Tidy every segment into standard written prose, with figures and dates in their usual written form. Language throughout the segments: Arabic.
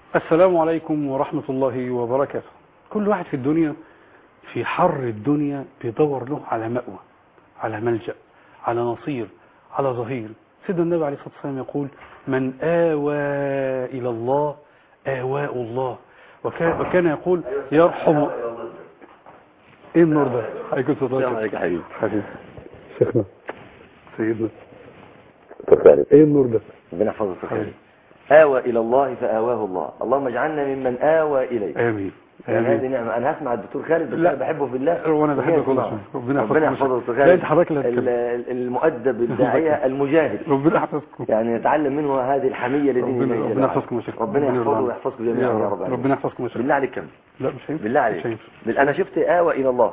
السلام عليكم ورحمة الله وبركاته. كل واحد في الدنيا في حر الدنيا بيدور له على مأوى، على ملجأ، على نصير، على ظهير. سيدنا النبي عليه الصلاة والسلام يقول: من آوى إلى الله آواء الله. وكان يقول: يرحم. ايه النور ده؟ عليكم السلام عليكم يا حبيبي. شيخنا سيدنا ايه النور ده؟ ربنا يحفظك. آوى إلى الله فآواه الله. اللهم اجعلنا ممن آوى إليك. آمين. يعني هذه نعمة. أنا هسمع الدكتور خالد، بس أنا بحبه في الله وأنا بحبك والله. ربنا يحفظه. لا أنت حضرتك المؤدب الداعية المجاهد. ربنا يحفظكم. يعني نتعلم منه هذه الحمية لدين الله. ربنا يحفظكم يا شيخ. ربنا يحفظه ويحفظكم جميعا يا رب. ربنا يحفظكم يا شيخ. بالله عليك كمل. لا مش هينفع. بالله عليك. أنا شفت آوى إلى الله.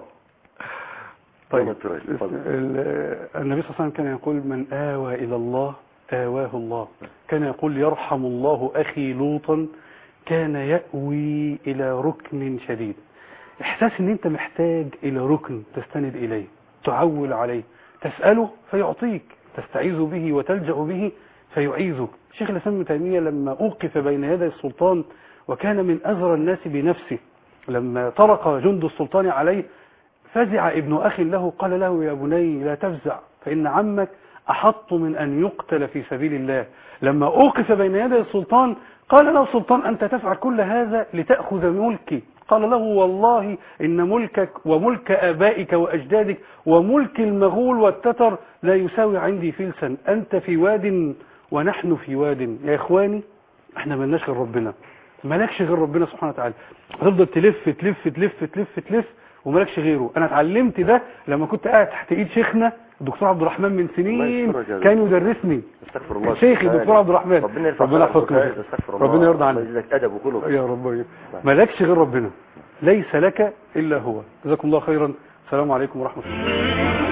طيب النبي صلى الله عليه وسلم كان يقول: من آوى إلى الله آواه الله. كان يقول: يرحم الله أخي لوطا كان يأوي إلى ركن شديد. إحساس إن أنت محتاج إلى ركن تستند إليه، تعول عليه، تسأله فيعطيك، تستعيذ به وتلجأ به فيعيذك. شيخ الإسلام ابن تيمية لما أوقف بين يدي السلطان وكان من أزرى الناس بنفسه، لما طرق جند السلطان عليه فزع ابن أخي له، قال له: يا بني لا تفزع، فإن عمك أحط من أن يقتل في سبيل الله. لما أوقف بين يدي السلطان قال له السلطان: أنت تفعل كل هذا لتأخذ ملكي. قال له: والله إن ملكك وملك آبائك وأجدادك وملك المغول والتتر لا يساوي عندي فلسا. أنت في واد ونحن في واد. يا إخواني احنا ملناش غير ربنا، مالكش غير ربنا سبحانه وتعالى. هتفضل تلف تلف تلف تلف تلف ومالكش غيره. انا اتعلمت ده لما كنت قاعد تحت ايد شيخنا الدكتور عبد الرحمن من سنين، كان يدرسني. استغفر الله. شيخي الدكتور عبد الرحمن، ربنا يحفظكم، ربنا يرضى عنك يا رب. مالكش غير ربنا، ليس لك الا هو. جزاكم الله خيرا. السلام عليكم ورحمه الله.